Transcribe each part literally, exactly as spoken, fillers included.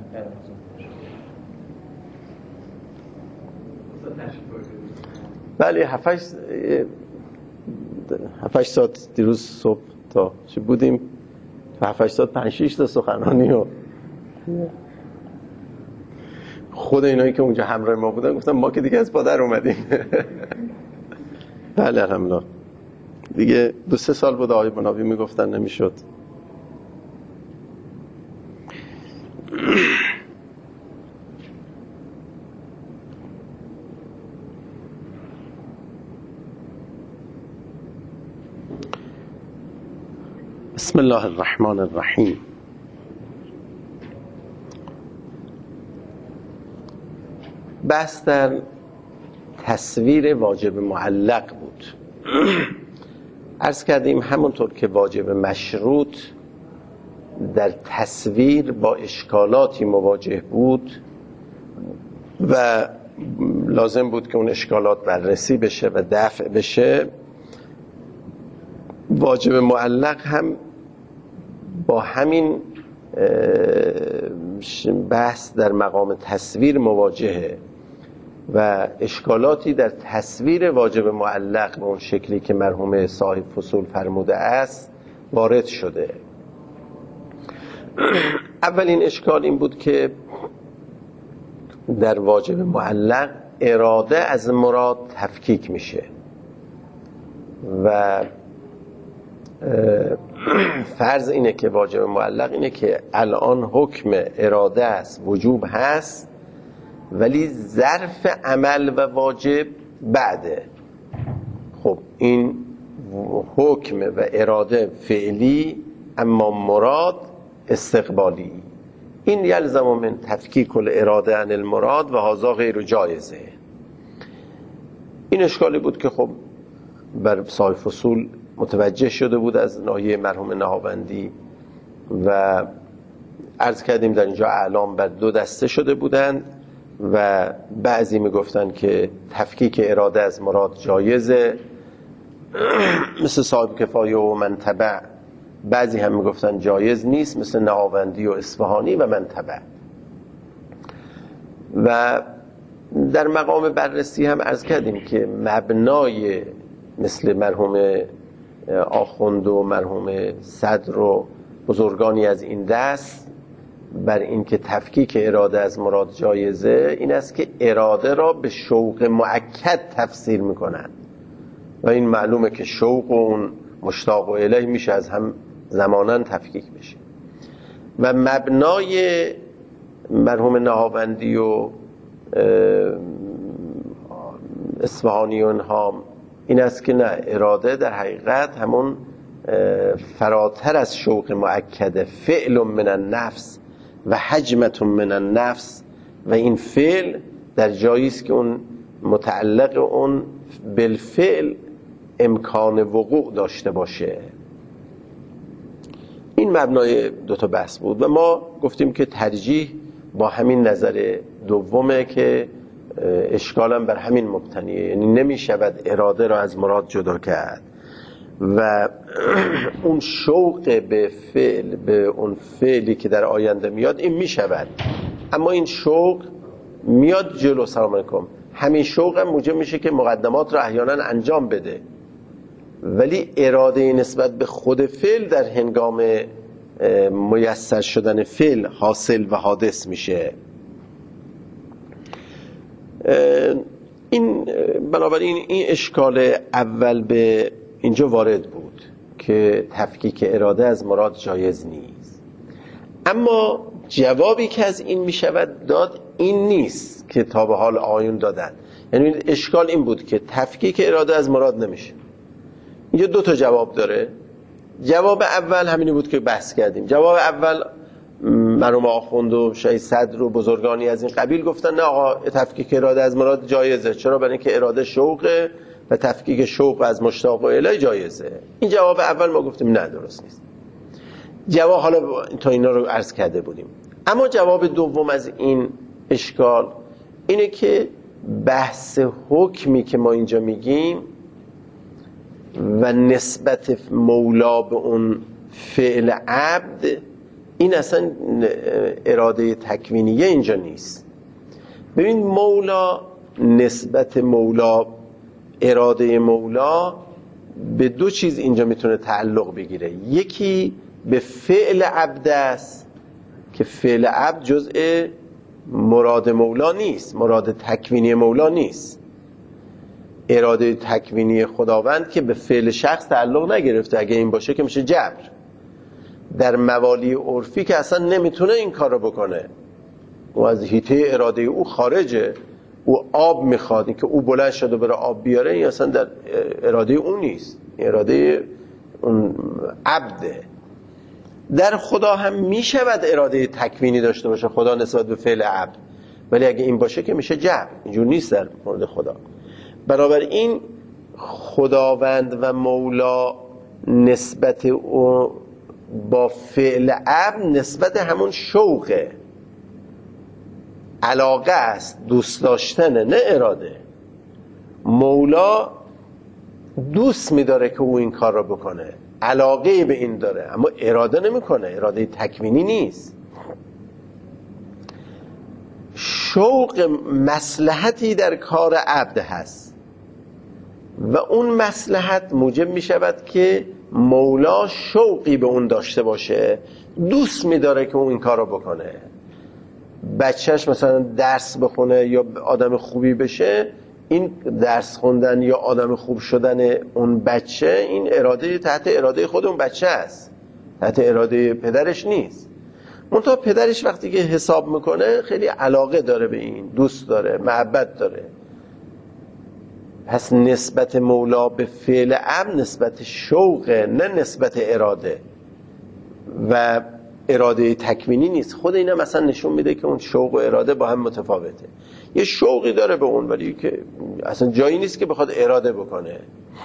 بله هفت هفت ساعت دیروز صبح تا چی بودیم هفت ساعت پنج شش تا سخنرانی و خود اینایی که اونجا همراه ما بودن گفتم ما که دیگه از پادر اومدیم. بله الحمدلله دیگه دو سه سال بود آقای مناوی میگفتن نمیشد. بسم الله الرحمن الرحیم. بحث در تصویر واجب معلق بود. عرض کردیم همونطور که واجب مشروط در تصویر با اشکالاتی مواجه بود و لازم بود که اون اشکالات بررسی بشه و دفع بشه، واجب معلق هم با همین بحث در مقام تصویر مواجهه و اشکالاتی در تصویر واجب معلق به اون شکلی که مرحوم صاحب فصول فرموده است وارد شده. اولین اشکال این بود که در واجب معلق اراده از مراد تفکیک میشه و فرض اینه که واجب معلق اینه که الان حکم اراده است، وجوب هست، ولی ظرف عمل و واجب بعده. خب این حکم و اراده فعلی اما مراد استقبالی. این یلزم من تفکیک الاراده عن المراد و هذا غیر جایزه. این اشکالی بود که خب بر صاحب فصول متوجه شده بود از ناحیه مرحوم نهاوندی و عرض کردیم در اینجا اعلام بر دو دسته شده بودند و بعضی میگفتن که تفکیک اراده از مراد جایزه مثل صاحب کفایه و منتبع، بعضی هم میگفتن جایز نیست مثل نهاوندی و اصفهانی و منتبع. و در مقام بررسی هم عرض کردیم که مبنای مثل مرحوم آخوند و مرحوم صدر و بزرگانی از این دست بر این که تفکیک اراده از مراد جایزه این است که اراده را به شوق مؤکد تفسیر میکنن و این معلومه که شوق و اون مشتاق و الیه میشه از هم زماناً تفکیک بشه. و مبنای مرحوم نهاوندی و اصفهانی و اینها این است که نه، اراده در حقیقت همون فراتر از شوق مؤکده، فعل من النفس و حجمت من النفس و این فعل در جایی است که اون متعلق اون بالفعل امکان وقوع داشته باشه. این مبنای دو تا بحث بود و ما گفتیم که ترجیح با همین نظر دومه که اشکالم بر همین مبتنیه، یعنی نمی شود اراده را از مراد جدا کرد و اون شوق به فعل، به اون فعلی که در آینده میاد این می شود، اما این شوق میاد جلو. سلام علیکم. همین شوق هم موجب میشه که مقدمات را احیانا انجام بده، ولی اراده نسبت به خود فعل در هنگام میسر شدن فعل حاصل و حادث میشه. این بنابراین این اشکال اول به اینجا وارد بود که تفکیک اراده از مراد جایز نیست. اما جوابی که از این می شود داد این نیست که تا به حال آیون دادن. یعنی اشکال این بود که تفکیک اراده از مراد نمیشه. اینجا دو تا جواب داره. جواب اول همینی بود که بحث کردیم. جواب اول مرحوم آخوند و شیخ صدر و بزرگانی از این قبیل گفتن نه آقا تفکیک اراده از مراد جایزه. چرا؟ برای اینکه اراده شوقه و تفکیک شوق از مشتاق و الیه جایزه. این جواب اول ما گفتیم نه درست نیست. جواب حالا تا اینا رو عرض کرده بودیم. اما جواب دوم از این اشکال اینه که بحث حکمی که ما اینجا میگیم و نسبت مولا به اون فعل عبد این اصلا اراده تکوینیه اینجا نیست. ببین مولا، نسبت مولا، اراده مولا به دو چیز اینجا میتونه تعلق بگیره. یکی به فعل عبد است که فعل عبد جزء مراد مولا نیست، مراد تکوینی مولا نیست. اراده تکوینی خداوند که به فعل شخص تعلق نگرفته، اگه این باشه که میشه جبر. در موالی عرفی که اصلا نمیتونه این کار رو بکنه، او از حیطه اراده او خارجه، او آب میخواد، این که او بلند شده بره آب بیاره این اصلا در اراده او نیست، اراده اون عبده. در خدا هم میشود اراده تکوینی داشته باشه خدا نسبت به فعل عبد، ولی اگه این باشه که میشه جبر، اینجور نیست در مورد خدا. بنابراین خداوند و مولا نسبت او با فعل عبد نسبت همون شوقه، علاقه است، دوست داشتنه، نه اراده. مولا دوست میداره که او این کار رو بکنه، علاقه به این داره، اما اراده نمیکنه، اراده تکوینی نیست. شوق مصلحتی در کار عبد هست و اون مصلحت موجب می شود که مولا شوقی به اون داشته باشه، دوست می داره که اون این کار رو بکنه. بچهش مثلا درس بخونه یا آدم خوبی بشه، این درس خوندن یا آدم خوب شدن اون بچه این اراده تحت اراده خود اون بچه است، تحت اراده پدرش نیست. منتها پدرش وقتی که حساب میکنه خیلی علاقه داره به این، دوست داره، محبت داره. پس نسبت مولا به فعل عبد نسبت شوقه، نه نسبت اراده و اراده تکوینی نیست. خود اینا مثلا نشون میده که اون شوق و اراده با هم متفاوته. یه شوقی داره به اون ولی که اصلا جایی نیست که بخواد اراده بکنه.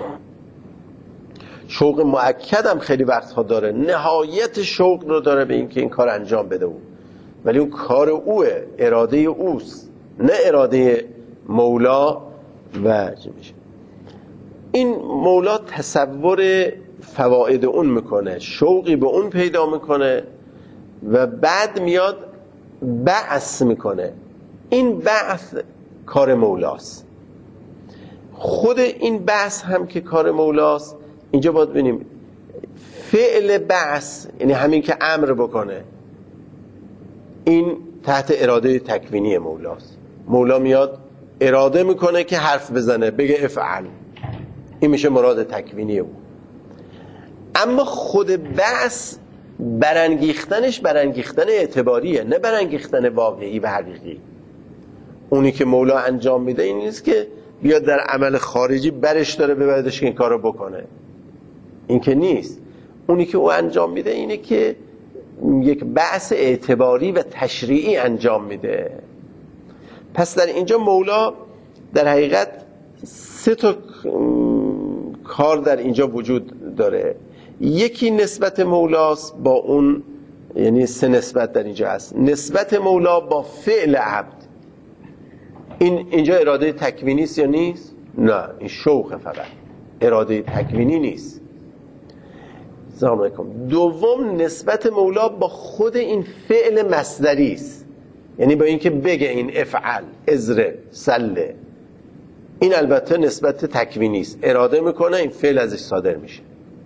شوق مؤکد هم خیلی وقتها داره، نهایت شوق رو داره به این که این کار انجام بده اون، ولی اون کار اوه، اراده اوست، نه اراده مولا. و این مولا تصور فواید اون میکنه، شوقی به اون پیدا میکنه و بعد میاد بعث میکنه. این بعث کار مولاست. خود این بعث هم که کار مولاست، اینجا باید ببینیم فعل بعث یعنی همین که امر بکنه، این تحت اراده تکوینی مولاست. مولا میاد اراده میکنه که حرف بزنه، بگه افعل، این میشه مراد تکوینی او. اما خود بعث برانگیختنش برانگیختن اعتباریه، نه برانگیختن واقعی و حقیقی. اونی که مولا انجام میده این نیست که بیاد در عمل خارجی برش داره ببردش که این کار رو بکنه، این که نیست. اونی که او انجام میده اینه که یک بعث اعتباری و تشریعی انجام میده. پس در اینجا مولا در حقیقت سه تا کار در اینجا وجود داره. یکی نسبت مولاست با اون، یعنی سه نسبت در اینجا هست. نسبت مولا با فعل عبد، این اینجا اراده تکوینی است یا نیست؟ نه، این شوق فقط، اراده تکوینی نیست. سلام علیکم. دوم نسبت مولا با خود این فعل مصدری است، یعنی با اینکه بگه این افعل، ازره، سله، این البته نسبت تکوینی است، اراده میکنه این فعل ازش صادر میشه.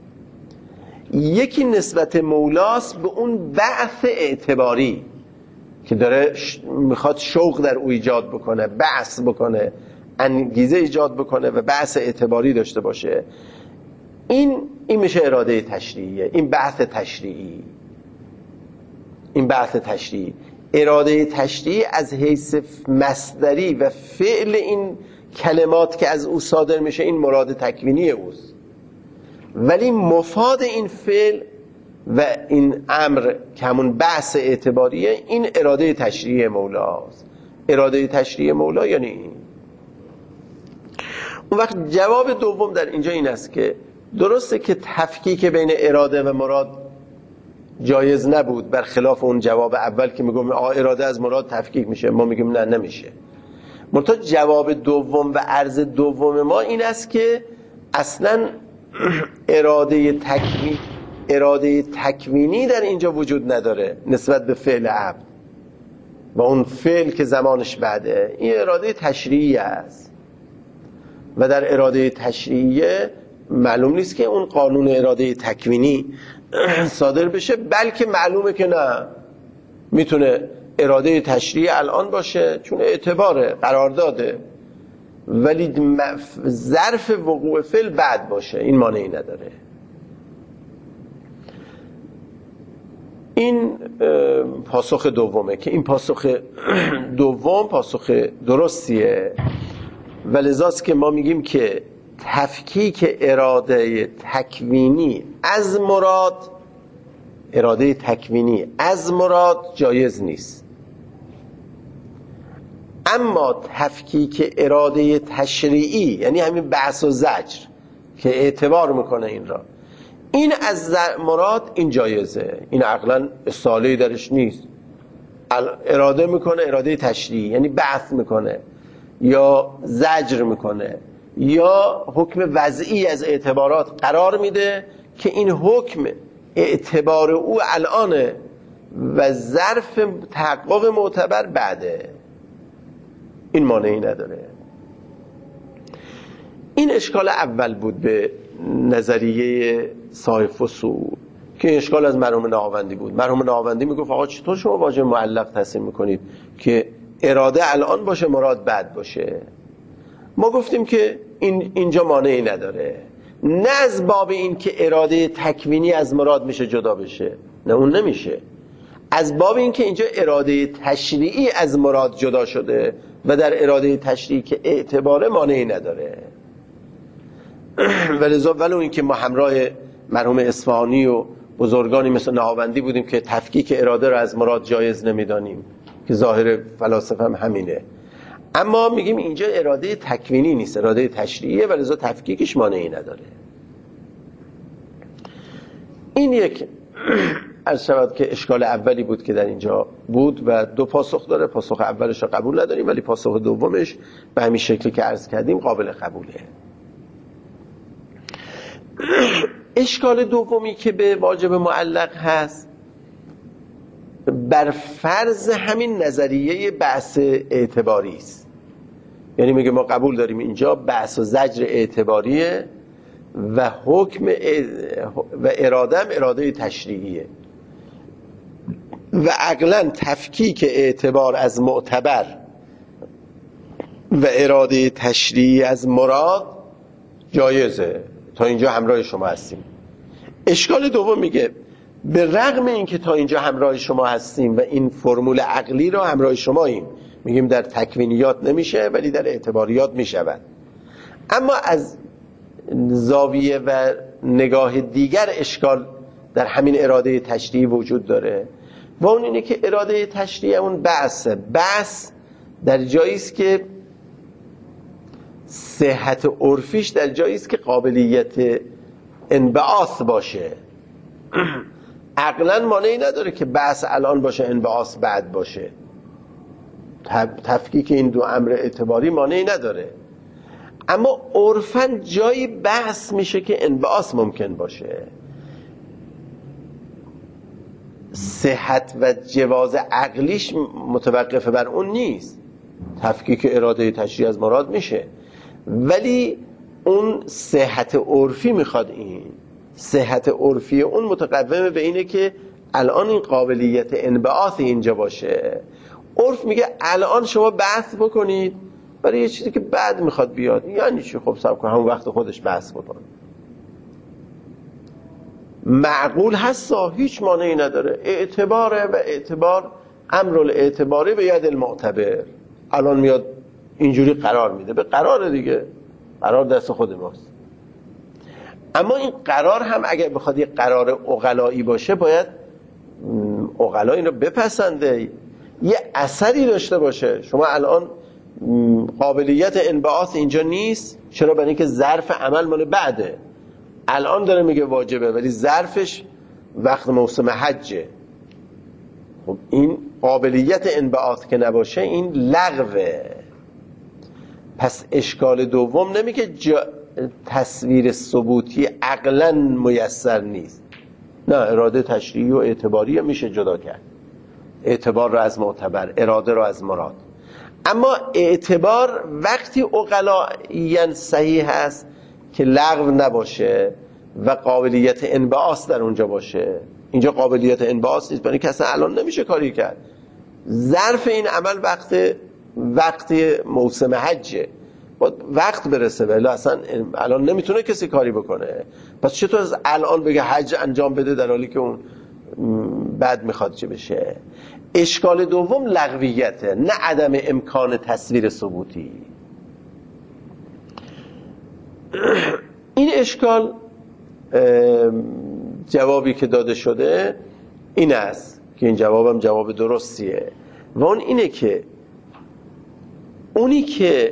یکی نسبت مولاست به اون بعث اعتباری که داره میخواد شوق در او ایجاد بکنه، بعث بکنه، انگیزه ایجاد بکنه و بعث اعتباری داشته باشه. این این میشه اراده تشریعیه، این بعث تشریعی، این بعث تشریعی. اراده تشریعی از حیث مصدری و فعل این کلمات که از او صادر میشه این مراد تکوینی اوست، ولی مفاد این فعل و این امر که همون بعث اعتباریه، این اراده تشریعی مولاست. اراده تشریعی مولا یعنی این. اون وقت جواب دوم در اینجا این است که درسته که تفکیک بین اراده و مراد جایز نبود، برخلاف اون جواب اول که میگم اراده از مراد تفکیک میشه، ما میگیم نه نمیشه. منتها جواب دوم و عرض دوم ما این است که اصلا اراده تکوین اراده تکوینی در اینجا وجود نداره نسبت به فعل عبد و اون فعل که زمانش بعده. این اراده تشریعی است و در اراده تشریعیه معلوم نیست که اون قانون اراده تکوینی صادر بشه، بلکه معلومه که نه، میتونه اراده تشریعی الان باشه چون اعتباره قرار داده، ولی ظرف وقوع فعل بعد باشه، این مانعی نداره. این پاسخ دومه که این پاسخ دوم پاسخ درستیه و لذاست که ما میگیم که تفکیک اراده تکوینی از مراد اراده تکوینی از مراد جایز نیست، اما تفکیک اراده تشریعی یعنی همین بعث و زجر که اعتبار میکنه این را، این از مراد این جایزه، این عقلا استحاله‌ای درش نیست. اراده میکنه اراده تشریعی یعنی بعث میکنه یا زجر میکنه یا حکم وضعی از اعتبارات قرار میده که این حکم اعتبار او الانه و ظرف تحقق معتبر بعده، این مانعی نداره. این اشکال اول بود به نظریه صاحب فصول که این اشکال از مرحوم نهاوندی بود. مرحوم نهاوندی میگفت آقا چطور شما واژه معلق تصحیح میکنید که اراده الان باشه مراد بعد باشه؟ ما گفتیم که این اینجا مانعی نداره، نه از باب این که اراده تکوینی از مراد میشه جدا بشه، نه اون نمیشه، از باب این که اینجا اراده تشریعی از مراد جدا شده و در اراده تشریعی که اعتباره مانعی نداره. ولذا ولو این که ما همراه مرحوم اصفهانی و بزرگانی مثل نهاوندی بودیم که تفکیک اراده رو از مراد جایز نمیدانیم که ظاهر فلاسفه هم همینه، اما میگیم اینجا اراده تکوینی نیست، اراده تشریعیه و لذا تفکیکش مانعی نداره. این یک عرض شود که اشکال اولی بود که در اینجا بود و دو پاسخ داره. پاسخ اولش رو قبول نداریم ولی پاسخ دومش به همین شکلی که عرض کردیم قابل قبوله. اشکال دومی که به واجب معلق هست بر فرض همین نظریه بعث اعتباری است، یعنی میگه ما قبول داریم اینجا بعث و زجر اعتباریه و حکم و اراده هم اراده تشریعیه و عقلا تفکیک اعتبار از معتبر و اراده تشریعی از مراد جایزه. تا اینجا همراه شما هستیم. اشکال دوم میگه به رغم اینکه تا اینجا همراه شما هستیم و این فرمول عقلی رو همراه شماییم، میگیم در تکوینیات نمیشه ولی در اعتباریات میشود، اما از زاویه و نگاه دیگر اشکال در همین اراده تشریعی وجود داره و اون اینه که اراده تشریعی اون بعث بعث در جایی است که صحت عرفیش در جایی است که قابلیت انبعاث باشه. عقلا مانعی نداره که بعث الان باشه انبعاث بعد باشه، تفکیک این دو امر اعتباری مانعی نداره، اما عرفاً جایی بحث میشه که انبعاث ممکن باشه. صحت و جواز عقلیش متوقف بر اون نیست، تفکیک اراده تشریعی از مراد میشه، ولی اون صحت عرفی میخواد. این صحت عرفی اون متقوم به اینه که الان این قابلیت انبعاث اینجا باشه. عرف میگه الان شما بحث بکنید برای یه چیزی که بعد میخواد بیاد، یعنی چی؟ خب صبر کن همون وقت خودش بحث بکن. معقول هستا، هیچ مانعی نداره، اعتباره و اعتبار امر الاعتباری به ید المعتبر. الان میاد اینجوری قرار میده، به قرار دیگه، قرار دست خود ماست. اما این قرار هم اگر بخواد یه قرار عقلایی باشه باید عقلا این رو بپسنده، یه اثری داشته باشه. شما الان قابلیت انبعاث اینجا نیست، چرا؟ برای اینکه ظرف عمل مال بعده، الان داره میگه واجبه ولی ظرفش وقت موسم حجه. خب این قابلیت انبعاث که نباشه این لغوه. پس اشکال دوم نمیگه جا تصویر ثبوتی عقلا میسر نیست، نه، اراده تشریعی و اعتباری میشه جدا کرد، اعتبار رو از معتبر، اراده رو از مراد. اما اعتبار وقتی عقلایاً صحیح هست که لغو نباشه و قابلیت انبعاث در اونجا باشه. اینجا قابلیت انبعاث نیست، برای که اصلا الان نمیشه کاری کرد. ظرف این عمل وقت وقتی موسم حجه، باید وقت برسه، ولی اصلا الان نمیتونه کسی کاری بکنه. پس چطور از الان بگه حج انجام بده در حالی که اون بعد میخواد چه بشه؟ اشکال دوم لغویته، نه عدم امکان تصویر ثبوتی. این اشکال جوابی که داده شده این است که این جوابم جواب درستیه و اون اینه که اونی که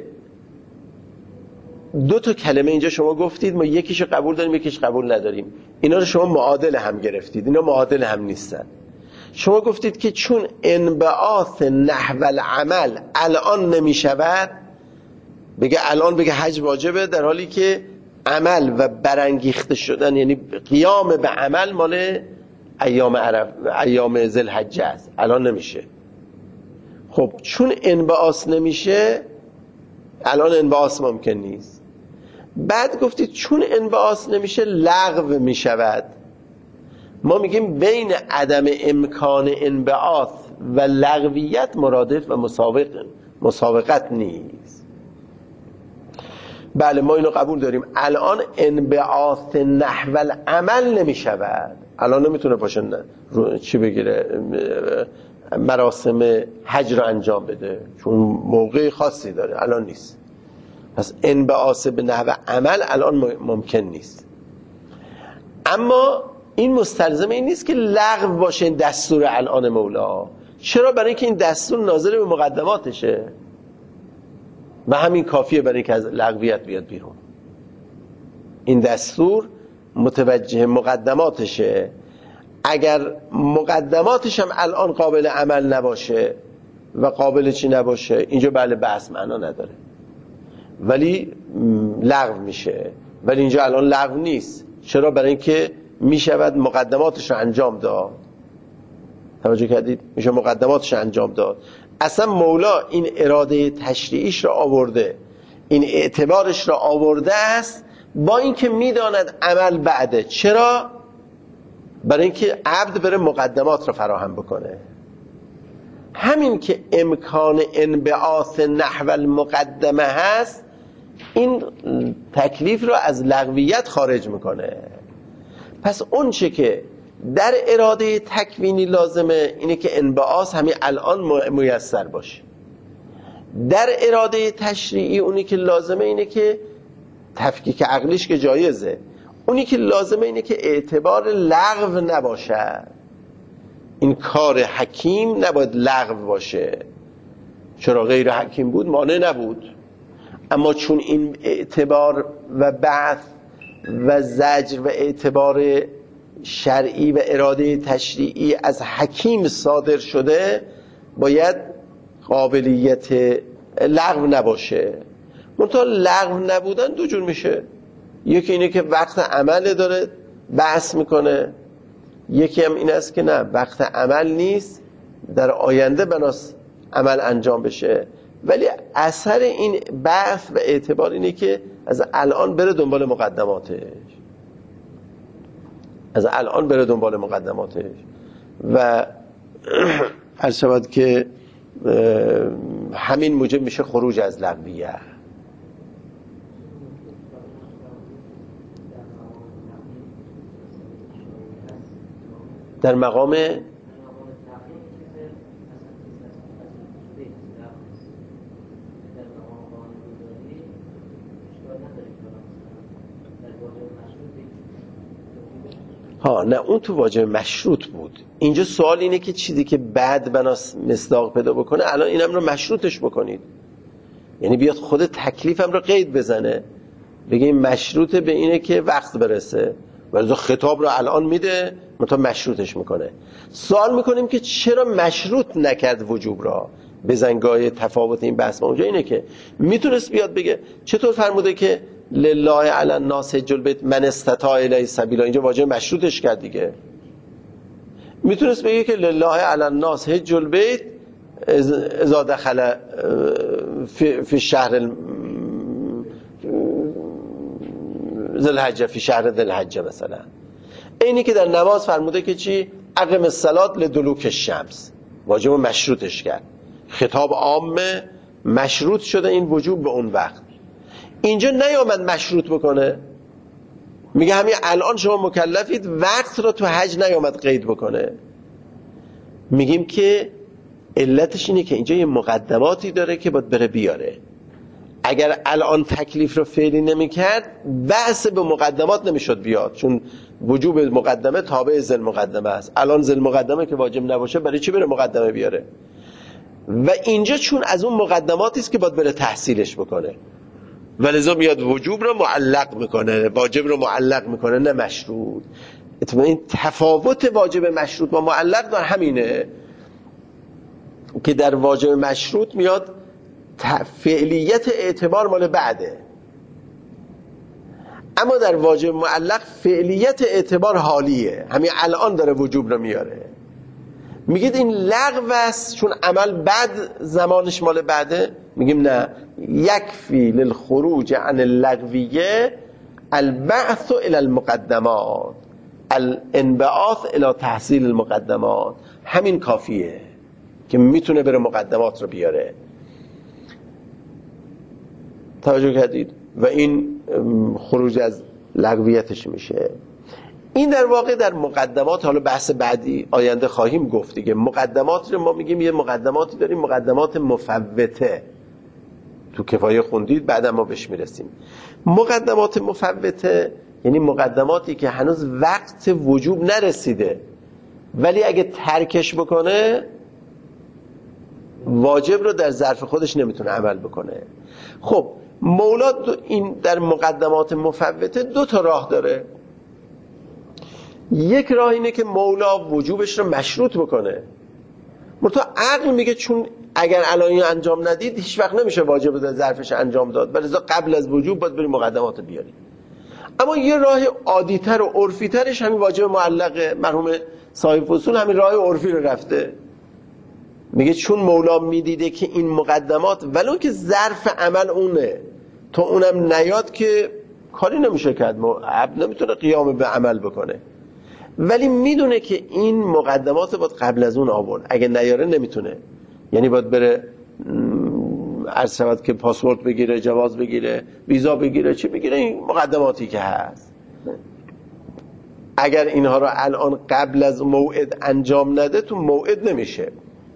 دو تا کلمه اینجا شما گفتید ما یکیشو قبول داریم یکیش قبول نداریم، اینا رو شما معادل هم گرفتید، اینا معادل هم نیستن. شما گفتید که چون انبعاث نحو العمل الان نمی شود، بگه الان بگه حج واجبه در حالی که عمل و برانگیخته شدن یعنی قیام به عمل مال ایام عرف ایام ذوالحجه است، الان نمیشه. خب چون انبعاث نمیشه الان انبعاث ممکن نیست. بعد گفتید چون انبعاث نمیشه لغو میشود. ما میگیم بین عدم امکان انبعاث و لغویت مرادف و مساوق مساوقت نیست. بله ما اینو قبول داریم، الان انبعاث نحو العمل نمیشود، الان نمیتونه باشه نه چی بگیره مراسم حج رو انجام بده چون موقع خاصی داره، الان نیست. پس انبعاث به نحو عمل الان ممکن نیست. اما این مستلزم این نیست که لغو باشه این دستور الان مولا. چرا؟ برای اینکه این دستور ناظر به مقدماتشه و همین کافیه برای اینکه از لغویت بیاد بیرون. این دستور متوجه مقدماتشه. اگر مقدماتش هم الان قابل عمل نباشه و قابل چی نباشه، اینجا بله بحث معنا نداره ولی لغو میشه. ولی اینجا الان لغو نیست. چرا؟ برای اینکه میشود مقدماتش رو انجام داد. توجه کردید؟ میشه مقدماتش رو انجام داد. اصلا مولا این اراده تشریعیش رو آورده، این اعتبارش رو آورده است با اینکه میداند عمل بعده. چرا؟ برای اینکه عبد بره مقدمات رو فراهم بکنه. همین که امکان انبعاث نحو المقدمه هست این تکلیف رو از لغویت خارج میکنه. پس اون چه که در اراده تکوینی لازمه اینه که انبعاث همین الان میسر باشه. در اراده تشریعی اونی که لازمه اینه که تفکیک عقلیش که جایزه، اونی که لازمه اینه که اعتبار لغو نباشه. این کار حکیم نباید لغو باشه. چرا؟ غیر حکیم بود مانع نبود، اما چون این اعتبار و بعث و زجر و اعتبار شرعی و اراده تشریعی از حکیم صادر شده باید قابلیت لغو نباشه. منتها لغو نبودن دو جور میشه. یکی اینه که وقت عمل داره بحث میکنه، یکی هم این است که نه وقت عمل نیست، در آینده بناس عمل انجام بشه. ولی اثر این بحث و اعتبار اینه که از الان بره دنبال مقدماتش، از الان بره دنبال مقدماتش و عرض شود که همین موجب میشه خروج از لغویت. در مقام ها نه اون تو واجب مشروط بود. اینجا سوال اینه که چیزی که بعد بناس مصداق پیدا بکنه الان اینم رو مشروطش بکنید، یعنی بیاد خود تکلیفم رو قید بزنه بگه این مشروط به اینه که وقت برسه، ولی خطاب رو الان میده منتها مشروطش میکنه. سوال میکنیم که چرا مشروط نکرد وجوب را؟ بزنگاه تفاوت این بحث با اونجا اینه که میتونست بیاد بگه چطور فرموده که لله علی الناس حج البیت من استطاع الیه سبیلا، اینجا واجب مشروطش کرد دیگه. میتونست بگه که لله علی الناس حج البیت اذا دخل فی شهر ذی الحجه، فی شهر ذی الحجه مثلا. اینی که در نماز فرموده که چی؟ اقم الصلاة لدلوک الشمس، واجب و مشروطش کرد. خطاب عامه، مشروط شده این وجوب به اون وقت. اینجا نیامد مشروط بکنه، میگه همین الان شما مکلفید، وقت رو تو حج نیامد قید بکنه. میگیم که علتش اینه که اینجا یه مقدماتی داره که باید بره بیاره. اگر الان تکلیف رو فعلی نمیکرد، بحث به مقدمات نمیشد بیاد، چون وجوب مقدمه تابع ذل مقدمه است. الان ذل مقدمه که واجب نباشه، برای چی بره مقدمه بیاره؟ و اینجا چون از اون مقدماتی است که باید بره تحصیلش بکنه، ولذا میاد وجوب رو معلق میکنه، واجب رو معلق میکنه، نه مشروط. این تفاوت واجب مشروط با معلق در همینه که در واجب مشروط میاد فعلیت اعتبار مال بعده، اما در واجب معلق فعلیت اعتبار حالیه، همین الان داره وجوب رو میاره. میگید این لغو است چون عمل بعد زمانش مال بعده. میگیم نه، یکفی للخروج عن اللغویه البعث الى المقدمات، الانبعاث الى تحصیل المقدمات. همین کافیه که میتونه بره مقدمات رو بیاره. توجه کردید؟ و این خروج از لغویتش میشه. این در واقع در مقدمات، حالا بحث بعدی آینده خواهیم گفت دیگه. مقدمات رو ما میگیم یه مقدماتی داریم، مقدمات مفوته. تو کفایه خوندید، بعد ما بهش میرسیم. مقدمات مفوته یعنی مقدماتی که هنوز وقت وجوب نرسیده، ولی اگه ترکش بکنه واجب رو در ظرف خودش نمیتونه عمل بکنه. خب مولا این در مقدمات مفوته دو تا راه داره. یک راه اینه که مولا وجوبش رو مشروط بکنه، مرتا عقل میگه چون اگر الان انجام ندید هیچ وقت نمیشه واجب رو در ظرفش انجام داد، ولی قبل از وجوب باید بریم مقدمات رو بیاریم. اما یه راه عادی‌تر و عرفی‌ترش همین واجب معلقه. مرحوم صاحب فصول همین راه عرفی رو رفته، میگه چون مولا میدیده که این مقدمات ولو که ظرف عمل اونه، تو اونم نیاد که کاری نمیشه کرد، عبد نمیتونه قیام به عمل بکنه، ولی میدونه که این مقدمات باید قبل از اون آورد، اگه نیاره نمیتونه. یعنی باید بره عرض شود که پاسپورت بگیره، جواز بگیره، ویزا بگیره، چی بگیره، این مقدماتی که هست. اگر اینها رو الان قبل از موعد انجام نده، تو موعد نمیشه.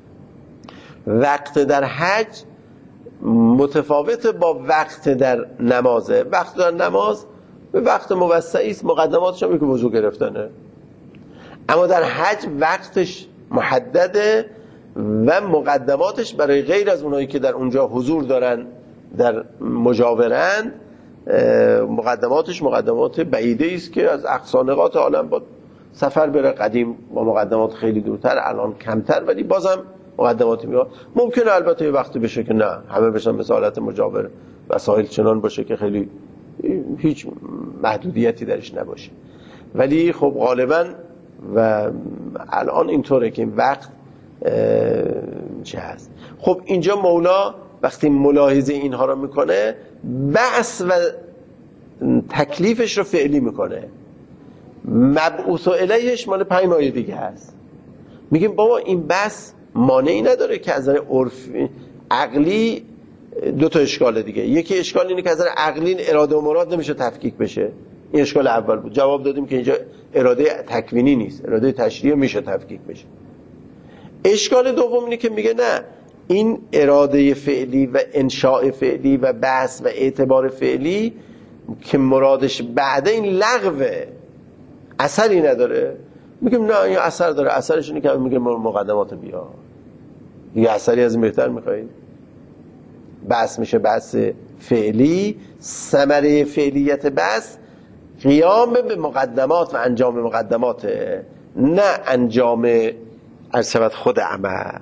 وقت در حج متفاوت با وقت در نمازه. وقت در نماز به وقت موسعی است، مقدماتش هم که وضو گرفتنه. اما در حج وقتش محدده و مقدماتش برای غیر از اونایی که در اونجا حضور دارن، در مجاورن، مقدماتش مقدمات بعیده است که از اقصا نقاط عالم با سفر بره. قدیم با مقدمات خیلی دورتر، الان کمتر، ولی بازم مقدماتی میاد. ممکنه البته یه وقتی بشه که نه همه بشن مثل حالت مجاور، وسایل چنان باشه که خیلی هیچ محدودیتی درش نباشه، ولی خب غالبا و الان اینطوره که این وقت چه هست. خب اینجا مولا وقتی ملاحظه اینها رو میکنه، بحث و تکلیفش رو فعلی میکنه. مبعوث الیهش مال پنج مایه دیگه هست. میگیم بابا این بحث مانعی نداره که از نظر عرفی عقلی دو تا اشکال دیگه. یکی اشکال اینه که از نظر عقلی اراده و مراد نمیشه تفکیک بشه. این اشکال اول بود. جواب دادیم که اینجا اراده تکوینی نیست، اراده تشریعی میشه تفکیک بشه. اشکال دوم اینه که میگه نه، این اراده فعلی و انشاء فعلی و بحث و اعتبار فعلی که مرادش بعده این لغوه، اثری نداره. میگیم نه این اثر داره. اثرش اینه که میگه مقدمات بیا. یه اثری از این بهتر میخوایید؟ بحث میشه بحث فعلی، ثمره فعلیت بحث قیام به مقدمات و انجام مقدمات، نه انجام ارسبت خود عمل.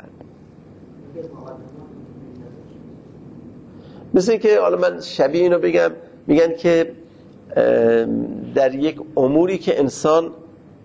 مثل که حالا من شبیه اینو بگم، میگن که در یک اموری که انسان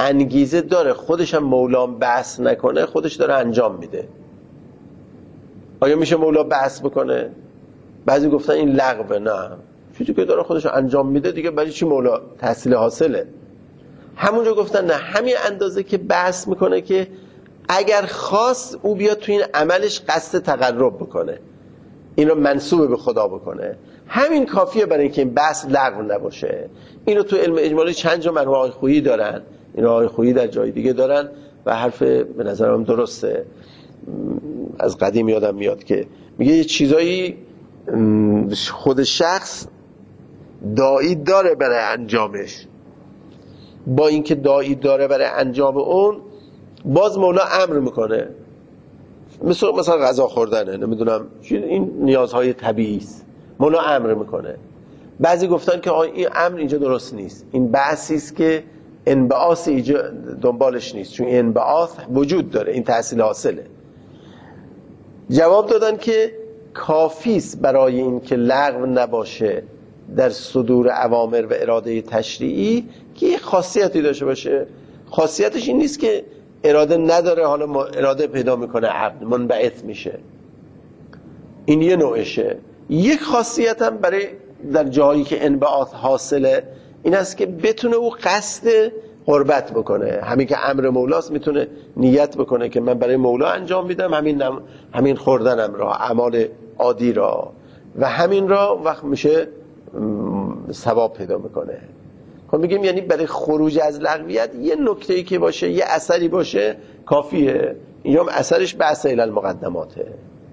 انگیزه داره خودش هم مولام بحث نکنه، خودش داره انجام میده. آیا میشه مولا بحث بکنه؟ بعضی گفتن این لغوه. نه، چیزی که داره خودش انجام میده دیگه برای چی مولا تحصیل حاصله. همونجا گفتن نه، همین اندازه که بحث میکنه که اگر خواست او بیاد تو این عملش قصد تقرب بکنه، این رو منسوب به خدا بکنه، همین کافیه برای اینکه این بحث لغو نباشه. اینو تو علم اجمالی چند جا مرحوم آقای خویی دارن، این آقای خویی در جای دیگه دارن و حرف به نظرم درسته. از قدیم یادم میاد که میگه یه چیزایی خود شخص داعی داره برای انجامش، با اینکه داعی داره برای انجام اون باز مولا امر میکنه. مثل مثلا غذا خوردنه، نمیدونم این نیازهای طبیعی است، مولا امر میکنه. بعضی گفتن که این امر اینجا درست نیست، این بحثی است که انبعاث اینجا دنبالش نیست، چون انبعاث وجود داره، این تحصیل حاصله. جواب دادن که کافی است برای این که لغو نباشه در صدور اوامر و اراده تشریعی که یه خاصیتی داشته باشه. خاصیتش این نیست که اراده نداره، حالا اراده پیدا میکنه عقل منبعث میشه، این یه نوعشه. یک خاصیت هم برای در جایی که انبعاث حاصله این است که بتونه او قصد قربت بکنه. همین که امر مولاست میتونه نیت بکنه که من برای مولا انجام میدم همین نم... همین خوردنم را، اعمال عادی را، و همین را وقت میشه ثواب پیدا میکنه. خب میگیم یعنی برای خروج از لغویت یه نکته‌ای که باشه، یه اثری باشه کافیه. اینجا اثرش بحث الی المقدماته.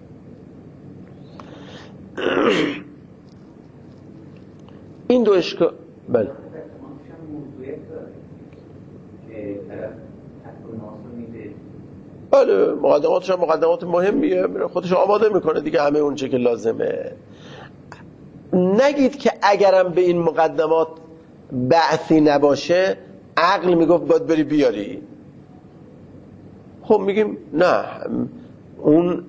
این دو اشکال بله بله مقدماتش هم مقدمات مهمیه، خودش آماده میکنه دیگه همه اون چه که لازمه. نگید که اگرم به این مقدمات بعثی نباشه عقل میگفت باید بری بیاری. خب میگیم نه، اون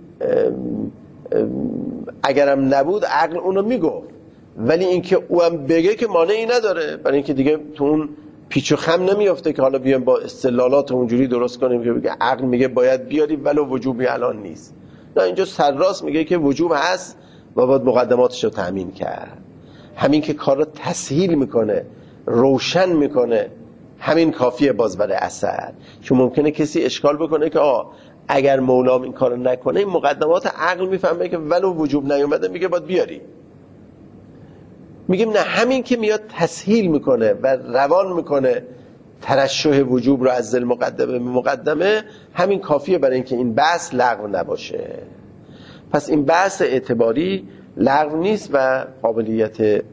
اگرم نبود عقل اونو میگفت، ولی اینکه او هم بگه که مانعی نداره، برای اینکه دیگه تو اون پیچ و خم نمیافته که حالا بیایم با استدلالات اونجوری درست کنیم که بگه عقل میگه باید بیاری ولو وجوبی الان نیست. نه، اینجا سرراست میگه که وجوب هست و باید مقدماتش رو تأمین کرد. همین که کار رو تسهیل میکنه، روشن میکنه، همین کافیه باز برای اثر. چون ممکنه کسی اشکال بکنه که آه اگر مولام این کارو نکنه این مقدمات عقل میفهمه که ولو وجوب نیومده میگه باید بیاری. میگیم نه، همین که میاد تسهیل میکنه و روان میکنه ترشح وجوب رو از ذل مقدمه به مقدمه، همین کافیه برای اینکه این بحث لغو نباشه. پس این بحث اعتباری لغو نیست و قابلیت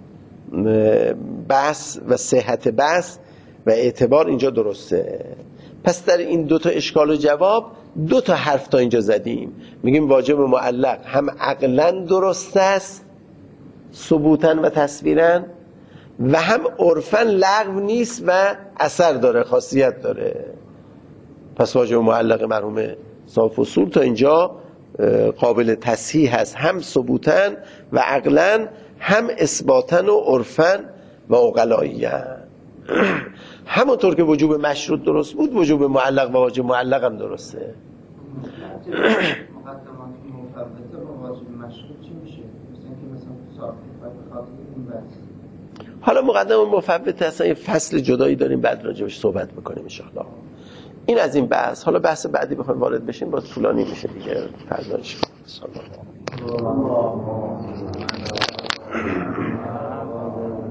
بحث و صحت بحث و اعتبار اینجا درسته. پس در این دوتا اشکال و جواب دو تا حرف تا اینجا زدیم. میگیم واجب معلق هم عقلاً درست است ثبوتاً و تصویراً، و هم عرفاً لغو نیست و اثر داره، خاصیت داره. پس واجب معلق مرحوم صاحب اصول تا اینجا قابل تصحیح هست، هم ثبوتاً و عقلاً، هم اثباتاً و عرفاً و عقلاییاً. همونطور که وجوب مشروط درست بود وجوب معلق و واجب معلق هم درسته. مقدمات مفوته با واجب مشروط چی میشه؟ مثلا که مثلا صافی بخاطر این بحث. حالا مقدمه مفوته اصلا یه فصل جدایی داریم، بعد راجعش صحبت میکنیم ان شاء الله. این از این بحث. حالا بحث بعدی بخوایم وارد بشیم باز طولانی میشه دیگه. فردا ان شاء الله.